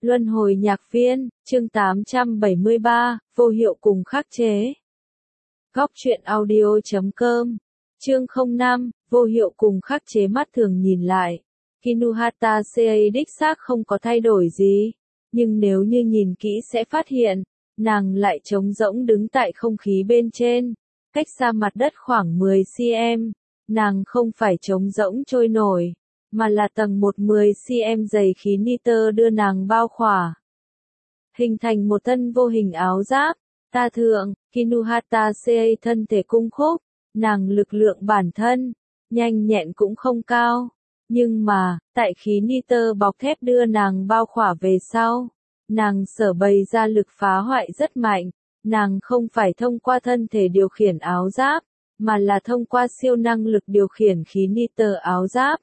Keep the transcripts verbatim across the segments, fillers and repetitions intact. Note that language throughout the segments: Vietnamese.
Luân hồi nhạc viên, chương tám trăm bảy mươi ba, vô hiệu cùng khắc chế. Góc truyện audio chấm com, chương không năm, vô hiệu cùng khắc chế. Mắt thường nhìn lại, Kinuhata ca đích xác không có thay đổi gì, nhưng nếu như nhìn kỹ sẽ phát hiện, nàng lại trống rỗng đứng tại không khí bên trên, cách xa mặt đất khoảng mười xăng-ti-mét, nàng không phải trống rỗng trôi nổi, mà là tầng một mười xăng-ti-mét dày khí nitơ đưa nàng bao khỏa. Hình thành một thân vô hình áo giáp, ta thượng, Kinuhata ca thân thể cung khúc, nàng lực lượng bản thân, nhanh nhẹn cũng không cao, nhưng mà, tại khí nitơ bọc thép đưa nàng bao khỏa về sau, nàng sở bày ra lực phá hoại rất mạnh, nàng không phải thông qua thân thể điều khiển áo giáp, mà là thông qua siêu năng lực điều khiển khí nitơ áo giáp.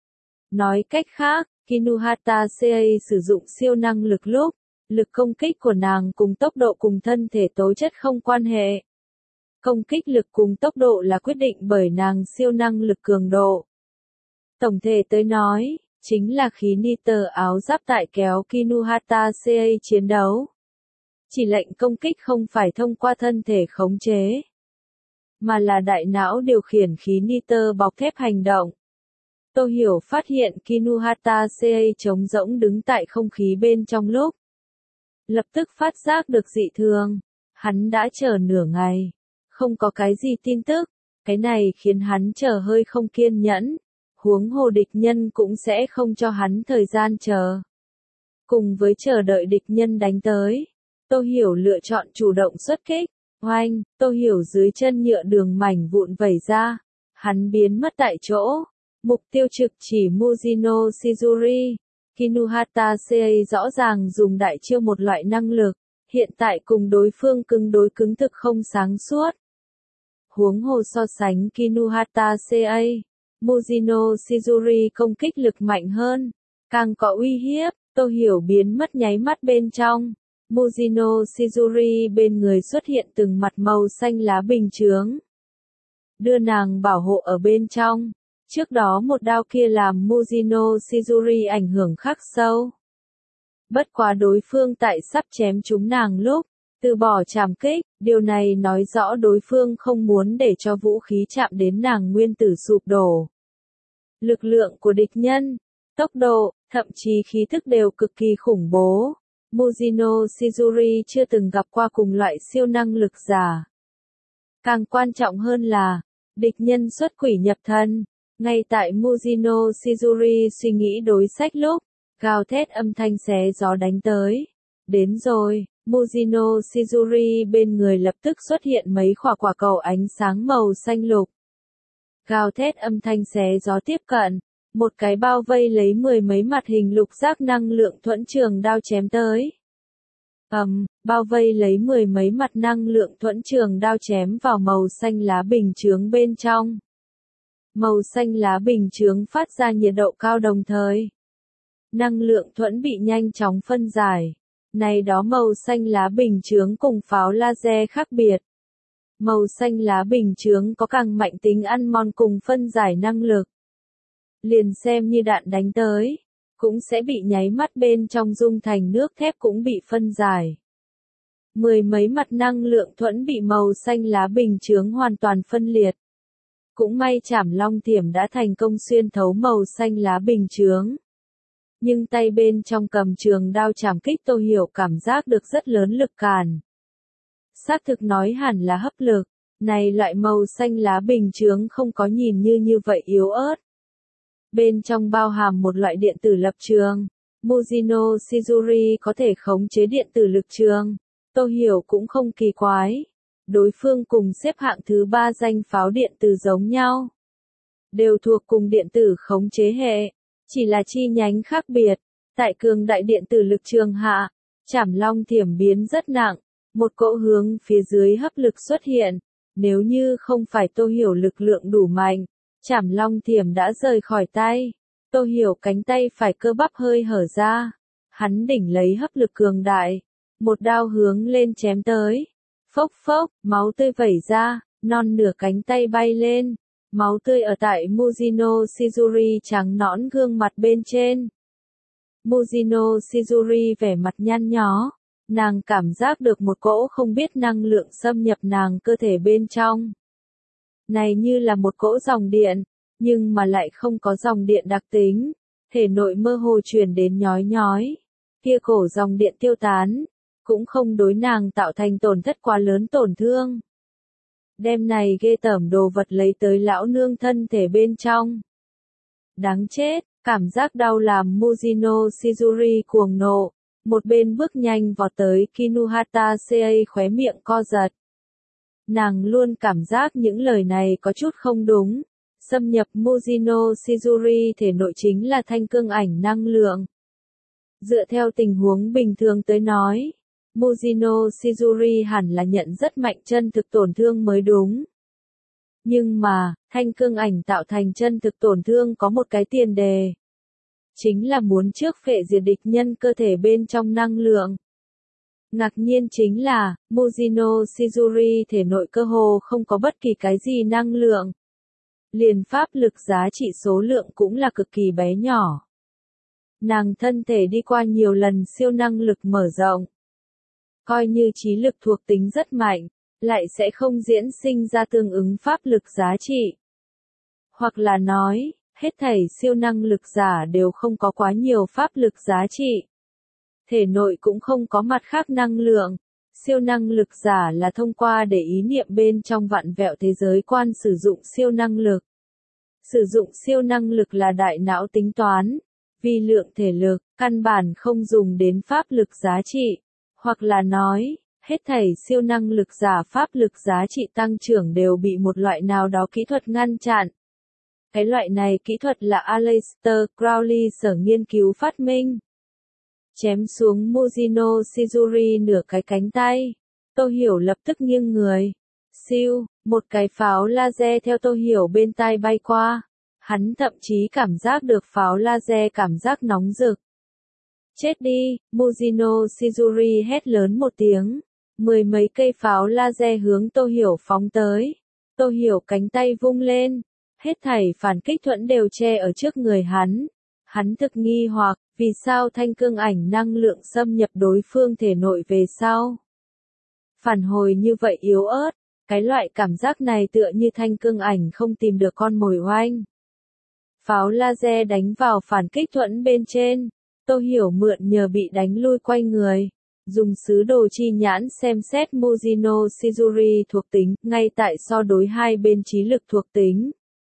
Nói cách khác, Kinuhata ca sử dụng siêu năng lực lúc, lực công kích của nàng cùng tốc độ cùng thân thể tố chất không quan hệ. Công kích lực cùng tốc độ là quyết định bởi nàng siêu năng lực cường độ. Tổng thể tới nói, chính là khí nitơ áo giáp tại kéo Kinuhata ca chiến đấu. Chỉ lệnh công kích không phải thông qua thân thể khống chế, mà là đại não điều khiển khí nitơ bọc thép hành động. Tô Hiểu phát hiện Kinuhata ca trống rỗng đứng tại không khí bên trong lúc. Lập tức phát giác được dị thường, hắn đã chờ nửa ngày, không có cái gì tin tức, cái này khiến hắn chờ hơi không kiên nhẫn, huống hồ địch nhân cũng sẽ không cho hắn thời gian chờ. Cùng với chờ đợi địch nhân đánh tới, Tô Hiểu lựa chọn chủ động xuất kích, oanh, Tô Hiểu dưới chân nhựa đường mảnh vụn vẩy ra, hắn biến mất tại chỗ, mục tiêu trực chỉ Mujino Shizuri. Kinuhata ca rõ ràng dùng đại chiêu một loại năng lực, hiện tại cùng đối phương cứng đối cứng thực không sáng suốt. Huống hồ so sánh Kinuhata ca, Mujino Shizuri công kích lực mạnh hơn, càng có uy hiếp. Tô Hiểu biến mất nháy mắt bên trong, Mujino Shizuri bên người xuất hiện từng mặt màu xanh lá bình chướng, đưa nàng bảo hộ ở bên trong. Trước đó một đao kia làm Mujino Shizuri ảnh hưởng khắc sâu. Bất quá đối phương tại sắp chém trúng nàng lúc, từ bỏ trảm kích, điều này nói rõ đối phương không muốn để cho vũ khí chạm đến nàng nguyên tử sụp đổ. Lực lượng của địch nhân, tốc độ, thậm chí khí thức đều cực kỳ khủng bố. Mujino Shizuri chưa từng gặp qua cùng loại siêu năng lực giả. Càng quan trọng hơn là, địch nhân xuất quỷ nhập thần. Ngay tại Mujino Shizuri suy nghĩ đối sách lúc, gào thét âm thanh xé gió đánh tới. Đến rồi, Mujino Shizuri bên người lập tức xuất hiện mấy quả quả cầu ánh sáng màu xanh lục. Gào thét âm thanh xé gió tiếp cận, một cái bao vây lấy mười mấy mặt hình lục giác năng lượng thuẫn trường đao chém tới. Ầm, um, bao vây lấy mười mấy mặt năng lượng thuẫn trường đao chém vào màu xanh lá bình chướng bên trong. Màu xanh lá bình chướng phát ra nhiệt độ cao đồng thời. Năng lượng thuẫn bị nhanh chóng phân giải. Này đó màu xanh lá bình chướng cùng pháo laser khác biệt. Màu xanh lá bình chướng có càng mạnh tính ăn mòn cùng phân giải năng lực. Liền xem như đạn đánh tới, cũng sẽ bị nháy mắt bên trong dung thành nước thép cũng bị phân giải. Mười mấy mặt năng lượng thuẫn bị màu xanh lá bình chướng hoàn toàn phân liệt. Cũng may Trảm Long Thiểm đã thành công xuyên thấu màu xanh lá bình chướng. Nhưng tay bên trong cầm trường đao trảm kích Tô Hiểu cảm giác được rất lớn lực cản. Xác thực nói hẳn là hấp lực, này loại màu xanh lá bình chướng không có nhìn như như vậy yếu ớt. Bên trong bao hàm một loại điện tử lập trường, Mujino Shizuri có thể khống chế điện tử lực trường. Tô Hiểu cũng không kỳ quái. Đối phương cùng xếp hạng thứ ba danh pháo điện tử giống nhau. Đều thuộc cùng điện tử khống chế hệ, chỉ là chi nhánh khác biệt. Tại cường đại điện tử lực trường hạ, Trảm Long Thiểm biến rất nặng, một cỗ hướng phía dưới hấp lực xuất hiện. Nếu như không phải Tô Hiểu lực lượng đủ mạnh, Trảm Long Thiểm đã rời khỏi tay. Tô Hiểu cánh tay phải cơ bắp hơi hở ra. Hắn đỉnh lấy hấp lực cường đại, một đao hướng lên chém tới. Phốc phốc, máu tươi vẩy ra, non nửa cánh tay bay lên. Máu tươi ở tại Mujino Shizuri trắng nõn gương mặt bên trên. Mujino Shizuri vẻ mặt nhăn nhó. Nàng cảm giác được một cỗ không biết năng lượng xâm nhập nàng cơ thể bên trong. Này như là một cỗ dòng điện, nhưng mà lại không có dòng điện đặc tính. Thể nội mơ hồ truyền đến nhói nhói. Kia cổ dòng điện tiêu tán, cũng không đối nàng tạo thành tổn thất quá lớn tổn thương. Đem này ghê tởm đồ vật lấy tới lão nương thân thể bên trong. Đáng chết, cảm giác đau làm Mujino Shizuri cuồng nộ. Một bên bước nhanh vọt tới Kinuhata Ca khóe miệng co giật. Nàng luôn cảm giác những lời này có chút không đúng. Xâm nhập Mujino Shizuri thể nội chính là thanh cương ảnh năng lượng. Dựa theo tình huống bình thường tới nói, Mujino Shizuri hẳn là nhận rất mạnh chân thực tổn thương mới đúng. Nhưng mà, thanh cương ảnh tạo thành chân thực tổn thương có một cái tiền đề. Chính là muốn trước phệ diệt địch nhân cơ thể bên trong năng lượng. Ngạc nhiên chính là, Mujino Shizuri thể nội cơ hồ không có bất kỳ cái gì năng lượng. Liền pháp lực giá trị số lượng cũng là cực kỳ bé nhỏ. Nàng thân thể đi qua nhiều lần siêu năng lực mở rộng. Coi như trí lực thuộc tính rất mạnh, lại sẽ không diễn sinh ra tương ứng pháp lực giá trị. Hoặc là nói, hết thảy siêu năng lực giả đều không có quá nhiều pháp lực giá trị. Thể nội cũng không có mặt khác năng lượng. Siêu năng lực giả là thông qua để ý niệm bên trong vặn vẹo thế giới quan sử dụng siêu năng lực. Sử dụng siêu năng lực là đại não tính toán, vi lượng thể lực, căn bản không dùng đến pháp lực giá trị. Hoặc là nói, hết thảy siêu năng lực giả pháp lực giá trị tăng trưởng đều bị một loại nào đó kỹ thuật ngăn chặn. Cái loại này kỹ thuật là Aleister Crowley sở nghiên cứu phát minh. Chém xuống Mujino Shizuri nửa cái cánh tay. Tô Hiểu lập tức nghiêng người. Siêu, một cái pháo laser theo Tô Hiểu bên tai bay qua. Hắn thậm chí cảm giác được pháo laser cảm giác nóng rực. Chết đi, Mujino Shizuri hét lớn một tiếng. Mười mấy cây pháo laser hướng Tô Hiểu phóng tới. Tô Hiểu cánh tay vung lên. Hết thảy phản kích thuẫn đều che ở trước người hắn. Hắn thực nghi hoặc, vì sao thanh cương ảnh năng lượng xâm nhập đối phương thể nội về sau. Phản hồi như vậy yếu ớt, cái loại cảm giác này tựa như thanh cương ảnh không tìm được con mồi oanh. Pháo laser đánh vào phản kích thuẫn bên trên, Tô Hiểu mượn nhờ bị đánh lui quay người. Dùng sứ đồ chi nhãn xem xét Mujino Shizuri thuộc tính, ngay tại so đối hai bên trí lực thuộc tính.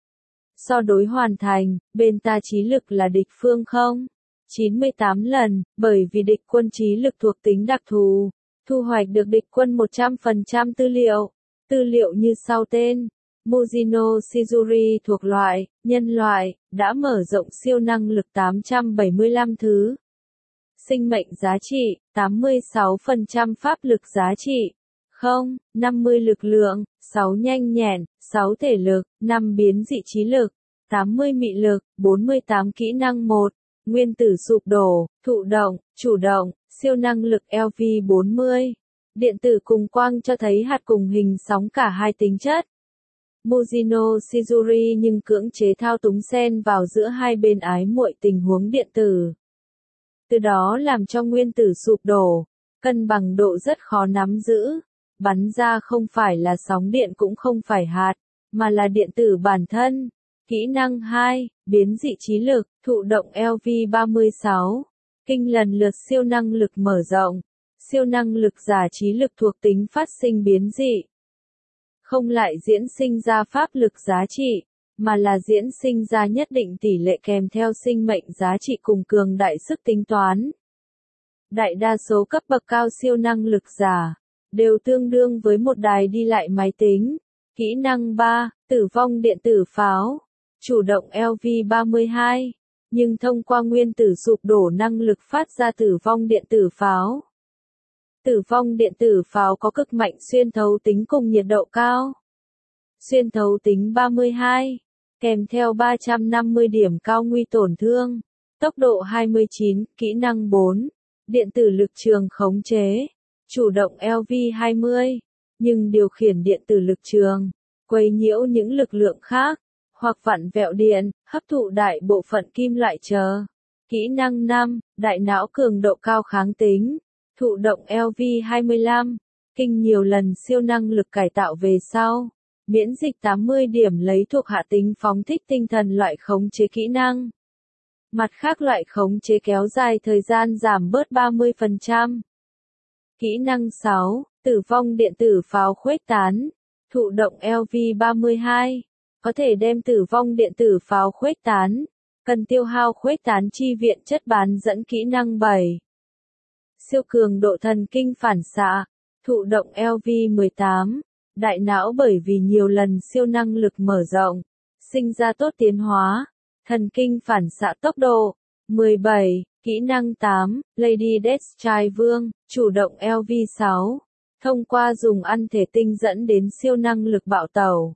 So đối hoàn thành, bên ta trí lực là địch phương không? chín mươi tám lần, bởi vì địch quân trí lực thuộc tính đặc thù. Thu hoạch được địch quân một trăm phần trăm tư liệu. Tư liệu như sau tên. Mujino Shizuri thuộc loại, nhân loại, đã mở rộng siêu năng lực tám trăm bảy mươi lăm thứ. Sinh mệnh giá trị, tám mươi sáu phần trăm pháp lực giá trị. không, năm mươi lực lượng, sáu nhanh nhẹn, sáu thể lực, năm biến dị trí lực, tám mươi mị lực, bốn mươi tám kỹ năng một, nguyên tử sụp đổ, thụ động, chủ động, siêu năng lực L V bốn mươi. Điện tử cùng quang cho thấy hạt cùng hình sóng cả hai tính chất. Mujino Shizuri nhưng cưỡng chế thao túng xen vào giữa hai bên ái muội tình huống điện tử. Từ đó làm cho nguyên tử sụp đổ, cân bằng độ rất khó nắm giữ. Bắn ra không phải là sóng điện cũng không phải hạt, mà là điện tử bản thân. Kỹ năng hai, biến dị trí lực, thụ động L V ba mươi sáu. Kinh lần lượt siêu năng lực mở rộng. Siêu năng lực giả trí lực thuộc tính phát sinh biến dị. Không lại diễn sinh ra pháp lực giá trị, mà là diễn sinh ra nhất định tỷ lệ kèm theo sinh mệnh giá trị cùng cường đại sức tính toán. Đại đa số cấp bậc cao siêu năng lực giả đều tương đương với một đài đi lại máy tính. Kỹ năng ba, tử vong điện tử pháo, chủ động L V ba mươi hai, nhưng thông qua nguyên tử sụp đổ năng lực phát ra tử vong điện tử pháo. Tử vong điện tử pháo có cực mạnh xuyên thấu tính cùng nhiệt độ cao. Xuyên thấu tính ba mươi hai, kèm theo ba trăm năm mươi điểm cao nguy tổn thương. Tốc độ hai mươi chín, kỹ năng bốn, điện tử lực trường khống chế. Chủ động L V hai mươi, nhưng điều khiển điện tử lực trường, quấy nhiễu những lực lượng khác, hoặc vặn vẹo điện, hấp thụ đại bộ phận kim loại chờ. Kỹ năng năm, đại não cường độ cao kháng tính, thụ động L V hai mươi lăm, kinh nhiều lần siêu năng lực cải tạo về sau. Miễn dịch tám mươi điểm lấy thuộc hạ tính phóng thích tinh thần loại khống chế kỹ năng. Mặt khác loại khống chế kéo dài thời gian giảm bớt ba mươi phần trăm. Kỹ năng sáu, tử vong điện tử pháo khuếch tán, thụ động L V ba mươi hai, có thể đem tử vong điện tử pháo khuếch tán, cần tiêu hao khuếch tán chi viện chất bán dẫn kỹ năng bảy. Siêu cường độ thần kinh phản xạ, thụ động L V mười tám, đại não bởi vì nhiều lần siêu năng lực mở rộng, sinh ra tốt tiến hóa, thần kinh phản xạ tốc độ. mười bảy, kỹ năng tám, Lady Death trai vương, chủ động L V sáu, thông qua dùng ăn thể tinh dẫn đến siêu năng lực bạo tẩu.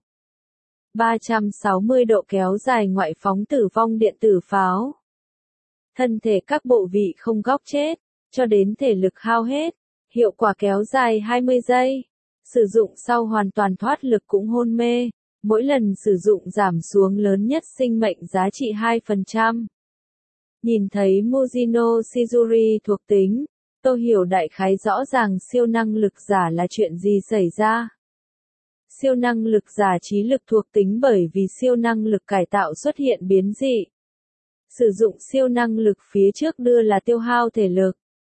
ba trăm sáu mươi độ kéo dài ngoại phóng tử vong điện tử pháo. Thân thể các bộ vị không góc chết, cho đến thể lực hao hết, hiệu quả kéo dài hai mươi giây. Sử dụng sau hoàn toàn thoát lực cũng hôn mê, mỗi lần sử dụng giảm xuống lớn nhất sinh mệnh giá trị hai phần trăm. Nhìn thấy Mujino Shizuri thuộc tính, tôi hiểu đại khái rõ ràng siêu năng lực giả là chuyện gì xảy ra. Siêu năng lực giả trí lực thuộc tính bởi vì siêu năng lực cải tạo xuất hiện biến dị. Sử dụng siêu năng lực phía trước đưa là tiêu hao thể lực.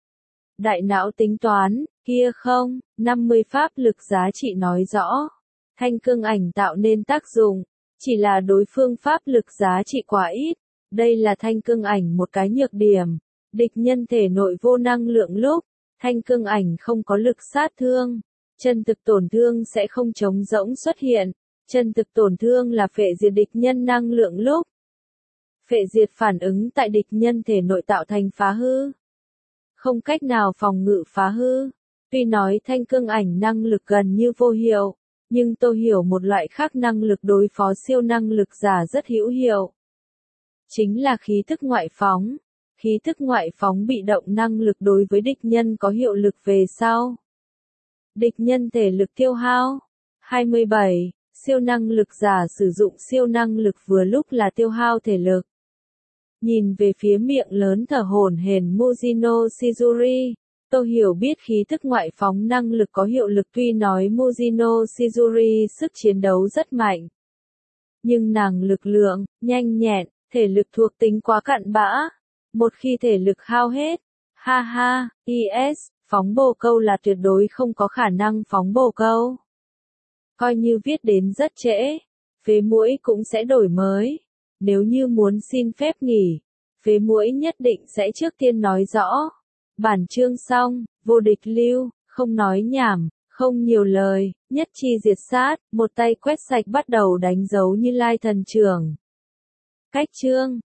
Đại não tính toán, kia không, năm mươi pháp lực giá trị nói rõ. Thanh cương ảnh tạo nên tác dụng, chỉ là đối phương pháp lực giá trị quá ít. Đây là thanh cương ảnh một cái nhược điểm. Địch nhân thể nội vô năng lượng lúc, thanh cương ảnh không có lực sát thương. Chân thực tổn thương sẽ không trống rỗng xuất hiện. Chân thực tổn thương là phệ diệt địch nhân năng lượng lúc. Phệ diệt phản ứng tại địch nhân thể nội tạo thành phá hư. Không cách nào phòng ngự phá hư. Tuy nói thanh cương ảnh năng lực gần như vô hiệu, nhưng tôi hiểu một loại khác năng lực đối phó siêu năng lực giả rất hữu hiệu. Chính là khí thức ngoại phóng. Khí thức ngoại phóng bị động năng lực đối với địch nhân có hiệu lực về sau. Địch nhân thể lực tiêu hao. hai mươi bảy. Siêu năng lực giả sử dụng siêu năng lực vừa lúc là tiêu hao thể lực. Nhìn về phía miệng lớn thở hổn hển Mujino Shizuri, tôi hiểu biết khí thức ngoại phóng năng lực có hiệu lực tuy nói Mujino Shizuri sức chiến đấu rất mạnh. Nhưng nàng lực lượng, nhanh nhẹn, thể lực thuộc tính quá cặn bã. Một khi thể lực hao hết, ha ha, is, phóng bồ câu là tuyệt đối không có khả năng phóng bồ câu. Coi như viết đến rất trễ, phế muỗi cũng sẽ đổi mới. Nếu như muốn xin phép nghỉ, phế muỗi nhất định sẽ trước tiên nói rõ. Bản chương xong, vô địch lưu, không nói nhảm, không nhiều lời, nhất chi diệt sát, một tay quét sạch bắt đầu đánh dấu Như Lai thần trưởng. Cách chương